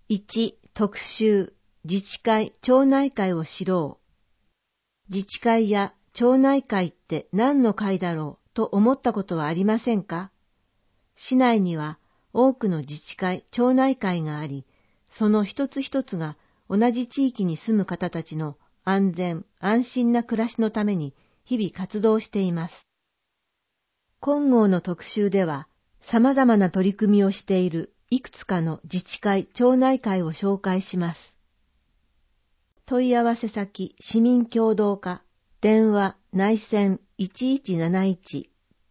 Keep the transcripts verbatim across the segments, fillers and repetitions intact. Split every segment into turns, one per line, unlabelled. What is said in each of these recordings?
いち. 特集自治会町内会を知ろう。自治会や町内会って何の会だろうと思ったことはありませんか？市内には多くの自治会町内会があり、その一つ一つが同じ地域に住む方たちの安全安心な暮らしのために日々活動しています。今号の特集では様々な取り組みをしているいくつかの自治会町内会を紹介します。問い合わせ先市民協働課電話内線いちいちなないち。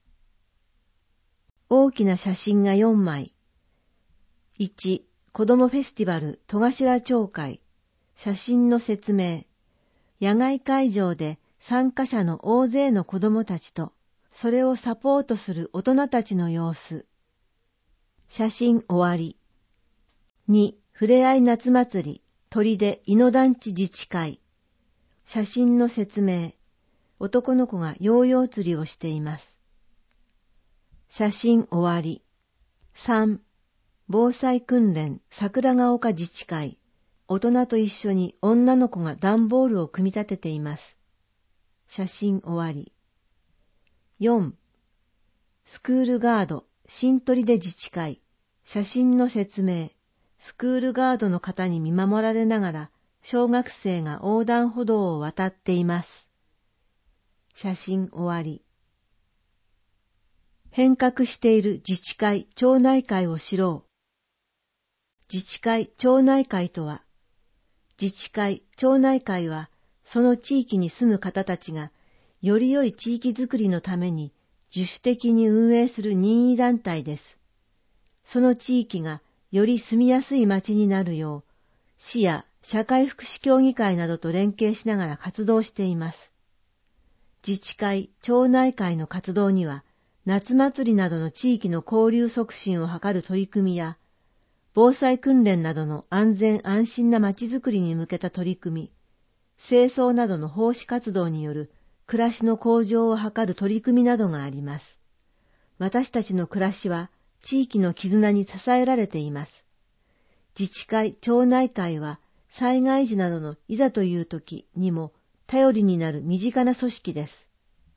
大きな写真がよんまい。いち. 子どもフェスティバル戸頭町会。写真の説明。野外会場で参加者の大勢の子どもたちと、それをサポートする大人たちの様子。写真終わり。に. ふれあい夏祭り鳥出いの団地自治会。写真の説明。男の子がヨーヨー釣りをしています。写真終わり。さん. 防災訓練桜ヶ丘自治会。大人と一緒に女の子が段ボールを組み立てています。写真終わり。よん. スクールガード新取出自治会。写真の説明。スクールガードの方に見守られながら小学生が横断歩道を渡っています。写真終わり。変革している自治会町内会を知ろう。自治会町内会とは、自治会町内会はその地域に住む方たちがより良い地域づくりのために自主的に運営する任意団体です。その地域がより住みやすい町になるよう、市や社会福祉協議会などと連携しながら活動しています。自治会町内会の活動には、夏祭りなどの地域の交流促進を図る取り組みや、防災訓練などの安全安心な町づくりに向けた取り組み、清掃などの奉仕活動による暮らしの向上を図る取り組みなどがあります。私たちの暮らしは地域の絆に支えられています。自治会町内会は災害時などのいざという時にも頼りになる身近な組織です。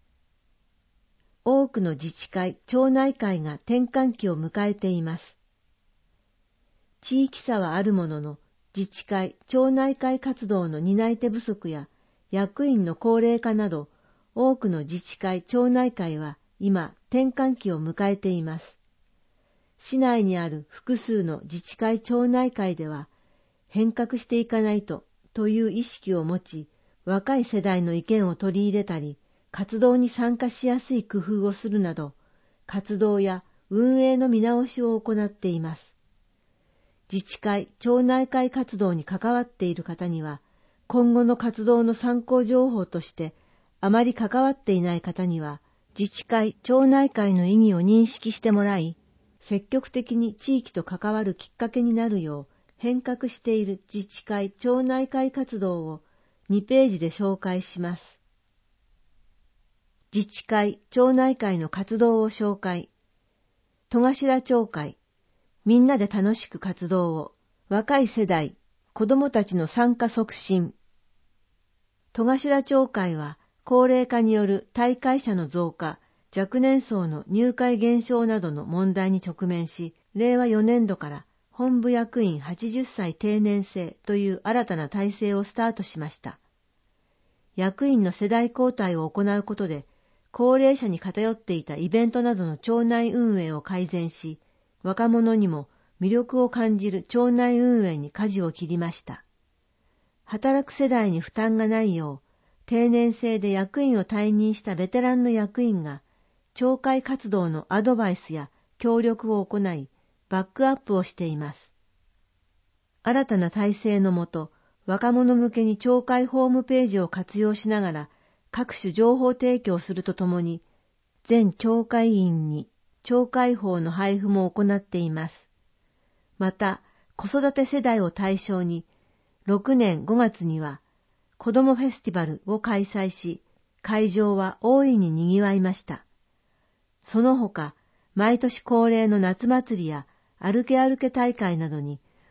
多くの自治会町内会が転換期を迎えています。地域差はあるものの、自治会町内会活動の担い手不足や役員の高齢化など、多くの自治会町内会は今転換期を迎えています。市内にある複数の自治会町内会では、変革していかないとという意識を持ち、若い世代の意見を取り入れたり、活動に参加しやすい工夫をするなど、活動や運営の見直しを行っています。自治会町内会活動に関わっている方には、今後の活動の参考情報として、あまり関わっていない方には、自治会町内会の意義を認識してもらい、積極的に地域と関わるきっかけになるよう変革している自治会町内会活動をにページで紹介します。自治会町内会の活動を紹介。戸頭町会、みんなで楽しく活動を、若い世代、子どもたちの参加促進。戸頭町会は高齢化による退会者の増加、若年層の入会減少などの問題に直面し、れいわよねんどから本部役員はちじゅっさい定年制という新たな体制をスタートしました。役員の世代交代を行うことで、高齢者に偏っていたイベントなどの町内運営を改善し、若者にも魅力を感じる町内運営に舵を切りました。働く世代に負担がないよう、定年制で役員を退任したベテランの役員が、町会活動のアドバイスや協力を行い、バックアップをしています。新たな体制のもと、若者向けに町会ホームページを活用しながら、各種情報提供するとともに、全町会員に町会法の配布も行っています。また、子育て世代を対象に、ろくねんごがつには、子どもフェスティバルを開催し、会場は大いに賑わいました。その他、毎年恒例の夏祭りや歩け歩け大会などに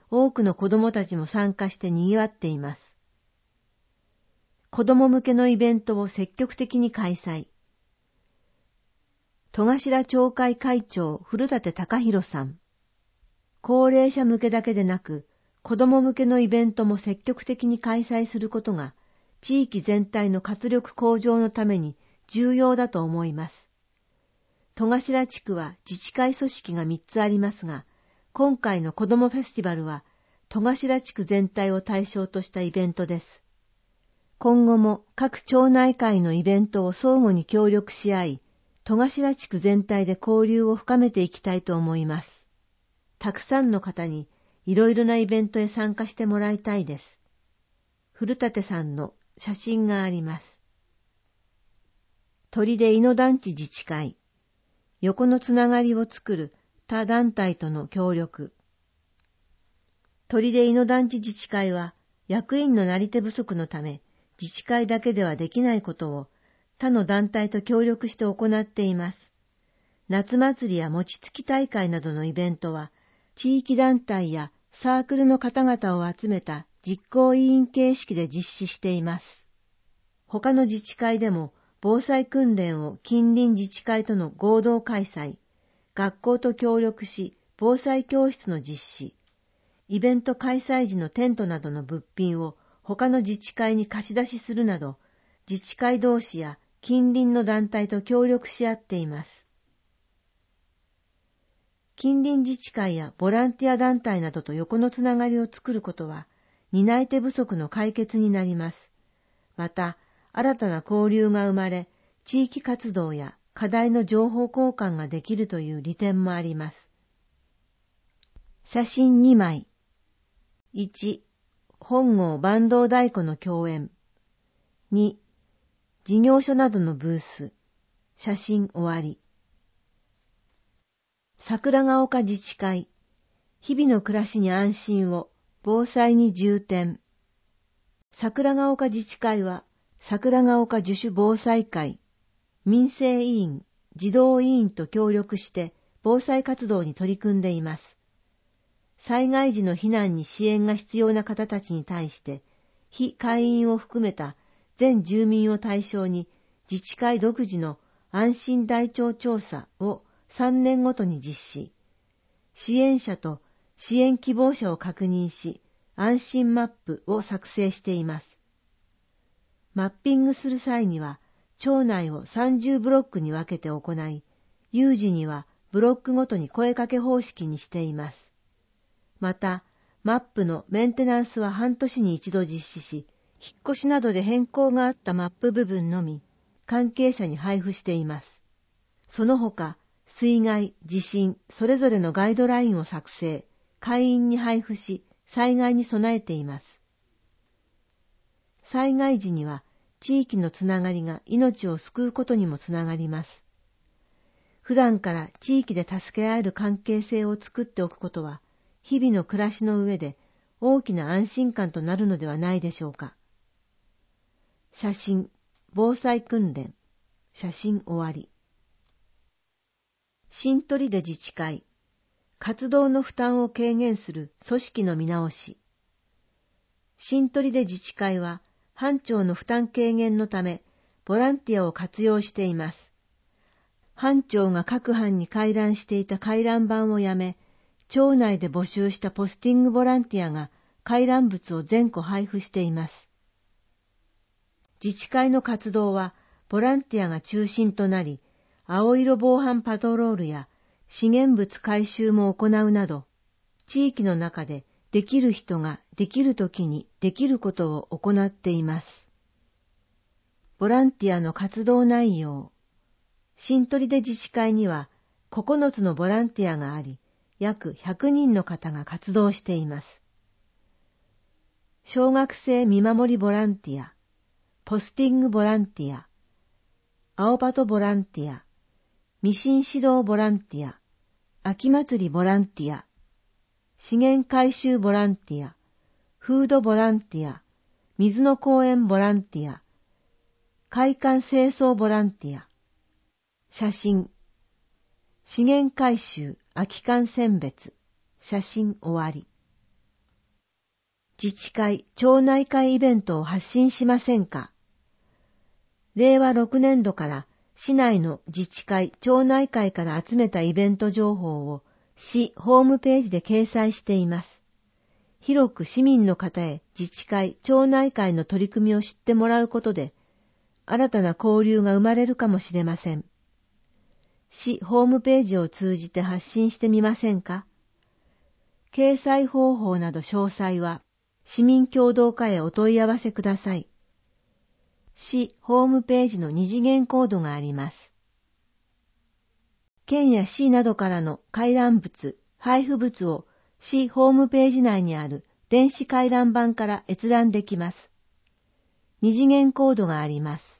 多くの子供たちも参加して賑わっています。子供向けのイベントを積極的に開催。戸頭町会会長古舘隆弘さん。高齢者向けだけでなく、子供向けのイベントも積極的に開催することが、地域全体の活力向上のために重要だと思います。戸頭地区は自治会組織がみっつありますが、今回の子どもフェスティバルは戸頭地区全体を対象としたイベントです。今後も各町内会のイベントを相互に協力し合い、戸頭地区全体で交流を深めていきたいと思います。たくさんの方にいろいろなイベントへ参加してもらいたいです。古舘さんの写真があります。砦井野団地自治会、横のつながりを作る他団体との協力。砦井野団地自治会は役員のなり手不足のため、自治会だけではできないことを他の団体と協力して行っています。夏祭りや餅つき大会などのイベントは、地域団体やサークルの方々を集めた実行委員形式で実施しています。他の自治会でも防災訓練を近隣自治会との合同開催、学校と協力し防災教室の実施、イベント開催時のテントなどの物品を他の自治会に貸し出しするなど、自治会同士や近隣の団体と協力し合っています。近隣自治会やボランティア団体などと横のつながりを作ることは、担い手不足の解決になります。また、新たな交流が生まれ、地域活動や課題の情報交換ができるという利点もあります。写真にまい。いち、本郷坂東太鼓の共演。に、事業所などのブース。写真終わり。桜ヶ丘自治会。日々の暮らしに安心を、防災に重点。桜ヶ丘自治会は、桜ヶ丘自主防災会、民生委員、児童委員と協力して防災活動に取り組んでいます。災害時の避難に支援が必要な方たちに対して、非会員を含めた全住民を対象に自治会独自の安心台帳調査をさんねんごとに実施。支援者と支援希望者を確認し、安心マップを作成しています。マッピングする際には、町内をさんじゅうブロックに分けて行い、有事にはブロックごとに声かけ方式にしています。また、マップのメンテナンスは半年に一度実施し、引っ越しなどで変更があったマップ部分のみ、関係者に配布しています。その他、水害、地震、それぞれのガイドラインを作成、会員に配布し、災害に備えています。災害時には、地域のつながりが命を救うことにもつながります。普段から地域で助け合える関係性を作っておくことは、日々の暮らしの上で大きな安心感となるのではないでしょうか。写真、防災訓練、写真終わり。新取手自治会、活動の負担を軽減する組織の見直し。新取手自治会は、班長の負担軽減のため、ボランティアを活用しています。班長が各班に回覧していた回覧板をやめ、町内で募集したポスティングボランティアが回覧物を全戸配布しています。自治会の活動は、ボランティアが中心となり、青色防犯パトロールや資源物回収も行うなど、地域の中でできる人ができるときにできることを行っています。ボランティアの活動内容。新取手自治会にはここのつのボランティアがあり、約ひゃくにんの方が活動しています。小学生見守りボランティア、ポスティングボランティア、青パトボランティア、ミシン指導ボランティア、秋祭りボランティア、資源回収ボランティア、フードボランティア、水の公園ボランティア、海岸清掃ボランティア、写真、資源回収空き缶選別、写真終わり。 自治会、町内会イベントを発信しませんか？れいわろくねんどから市内の自治会、町内会から集めたイベント情報を市ホームページで掲載しています。広く市民の方へ自治会、町内会の取り組みを知ってもらうことで、新たな交流が生まれるかもしれません。市ホームページを通じて発信してみませんか？掲載方法など詳細は、市民協働課へお問い合わせください。市ホームページの二次元コードがあります。県や市などからの回覧物、配布物を市ホームページ内にある電子回覧板から閲覧できます。二次元コードがあります。